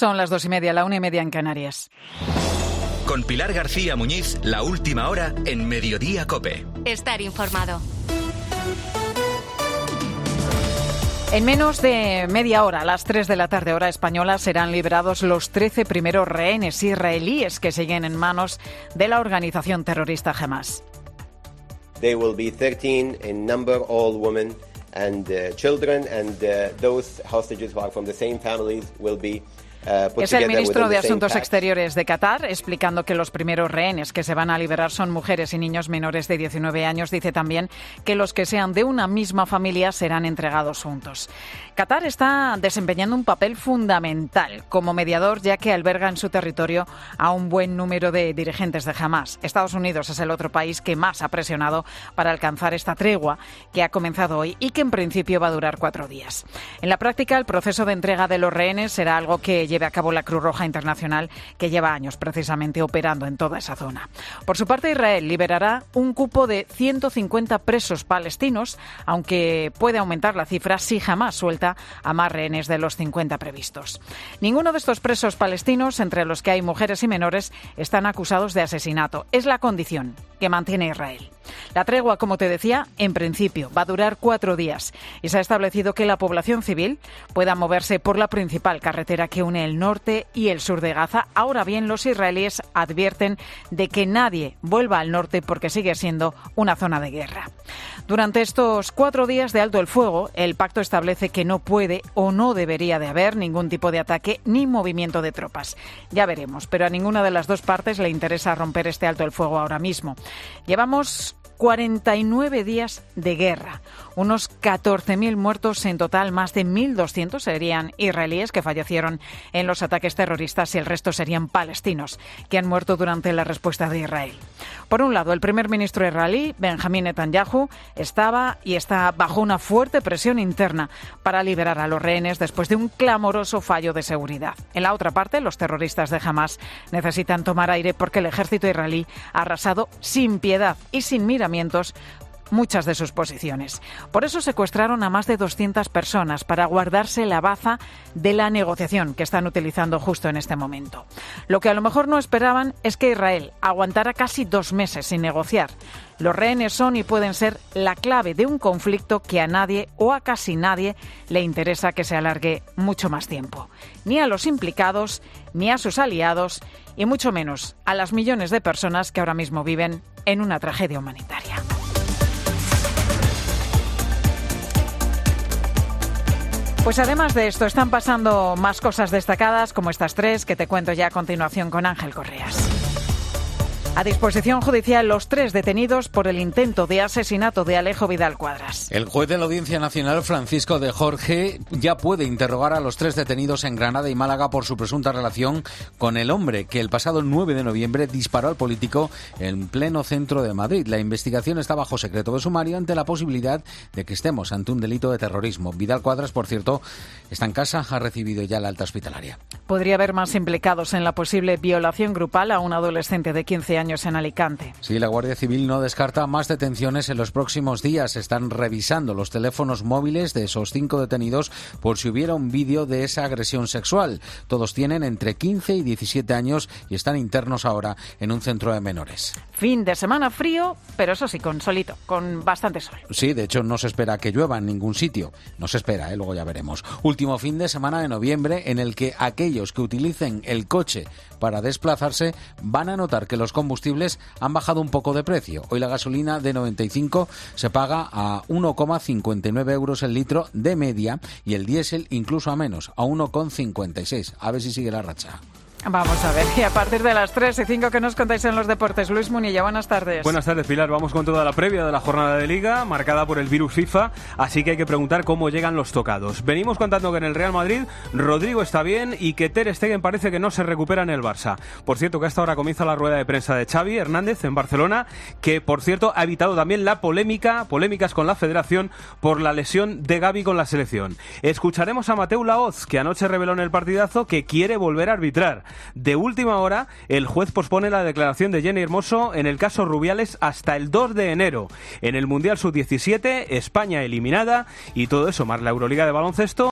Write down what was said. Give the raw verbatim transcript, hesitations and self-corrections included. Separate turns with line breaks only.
Son las dos y media, la una y media en Canarias.
Con Pilar García Muñiz, la última hora en Mediodía COPE.
Estar informado.
En menos de media hora, a las tres de la tarde, hora española, serán liberados los trece primeros rehenes israelíes que siguen en manos de la organización terrorista Hamas.
They will be thirteen in number, all women and uh, children, and uh, those hostages who are from the same families will be
Es el ministro de Asuntos Exteriores de Qatar explicando que los primeros rehenes que se van a liberar son mujeres y niños menores de diecinueve años. Dice también que los que sean de una misma familia serán entregados juntos. Qatar está desempeñando un papel fundamental como mediador, ya que alberga en su territorio a un buen número de dirigentes de Hamas. Estados Unidos es el otro país que más ha presionado para alcanzar esta tregua que ha comenzado hoy y que en principio va a durar cuatro días. En la práctica, el proceso de entrega de los rehenes será algo que lleve a cabo la Cruz Roja Internacional, que lleva años precisamente operando en toda esa zona. Por su parte, Israel liberará un cupo de ciento cincuenta presos palestinos, aunque puede aumentar la cifra si jamás suelta a más rehenes de los cincuenta previstos. Ninguno de estos presos palestinos, entre los que hay mujeres y menores, están acusados de asesinato. Es la condición que mantiene Israel. La tregua, como te decía, en principio va a durar cuatro días y se ha establecido que la población civil pueda moverse por la principal carretera que une el norte y el sur de Gaza. Ahora bien, los israelíes advierten de que nadie vuelva al norte porque sigue siendo una zona de guerra. Durante estos cuatro días de alto el fuego, el pacto establece que no puede o no debería de haber ningún tipo de ataque ni movimiento de tropas. Ya veremos, pero a ninguna de las dos partes le interesa romper este alto el fuego ahora mismo. Llevamos cuarenta y nueve días de guerra, unos catorce mil muertos en total, más de mil doscientos serían israelíes que fallecieron en los ataques terroristas y el resto serían palestinos que han muerto durante la respuesta de Israel. Por un lado, el primer ministro israelí, Benjamín Netanyahu, estaba y está bajo una fuerte presión interna para liberar a los rehenes después de un clamoroso fallo de seguridad. En la otra parte, los terroristas de Hamas necesitan tomar aire porque el ejército israelí ha arrasado sin piedad y sin miramientos muchas de sus posiciones. Por eso secuestraron a más de doscientas personas para guardarse la baza de la negociación que están utilizando justo en este momento. Lo que a lo mejor no esperaban es que Israel aguantara casi dos meses sin negociar. Los rehenes son y pueden ser la clave de un conflicto que a nadie o a casi nadie le interesa que se alargue mucho más tiempo. Ni a los implicados, ni a sus aliados, y mucho menos a las millones de personas que ahora mismo viven en una tragedia humanitaria. Pues además de esto, están pasando más cosas destacadas, como estas tres que te cuento ya a continuación con Ángel Correas. A disposición judicial los tres detenidos por el intento de asesinato de Alejo Vidal Cuadras.
El juez de la Audiencia Nacional, Francisco de Jorge, ya puede interrogar a los tres detenidos en Granada y Málaga por su presunta relación con el hombre que el pasado nueve de noviembre disparó al político en pleno centro de Madrid. La investigación está bajo secreto de sumario ante la posibilidad de que estemos ante un delito de terrorismo. Vidal Cuadras, por cierto, está en casa, ha recibido ya la alta hospitalaria.
Podría haber más implicados en la posible violación grupal a un adolescente de quince años en Alicante.
Sí, la Guardia Civil no descarta más detenciones en los próximos días. Están revisando los teléfonos móviles de esos cinco detenidos por si hubiera un vídeo de esa agresión sexual. Todos tienen entre quince y diecisiete años y están internos ahora en un centro de menores.
Fin de semana frío, pero eso sí, con solito, con bastante sol.
Sí, de hecho no se espera que llueva en ningún sitio. No se espera, ¿eh? Luego ya veremos. Último fin de semana de noviembre en el que aquellos que utilicen el coche para desplazarse van a notar que los combustibles han bajado un poco de precio. Hoy la gasolina de noventa y cinco se paga a uno coma cincuenta y nueve euros el litro de media y el diésel incluso a menos, a uno coma cincuenta y seis. A ver si sigue la racha.
Vamos a ver, y a partir de las tres y cinco que nos contáis en los deportes. Luis Munilla, buenas tardes.
Buenas tardes, Pilar. Vamos con toda la previa de la jornada de Liga, marcada por el virus FIFA, así que hay que preguntar cómo llegan los tocados. Venimos contando que en el Real Madrid Rodrigo está bien y que Ter Stegen parece que no se recupera en el Barça. Por cierto, que hasta ahora comienza la rueda de prensa de Xavi Hernández en Barcelona, que por cierto ha evitado también la polémica, polémicas con la Federación por la lesión de Gavi con la selección. Escucharemos a Mateu Laoz, que anoche reveló en el partidazo que quiere volver a arbitrar. De última hora, el juez pospone la declaración de Jenny Hermoso en el caso Rubiales hasta el dos de enero. En el Mundial sub diecisiete, España eliminada y todo eso más la Euroliga de baloncesto.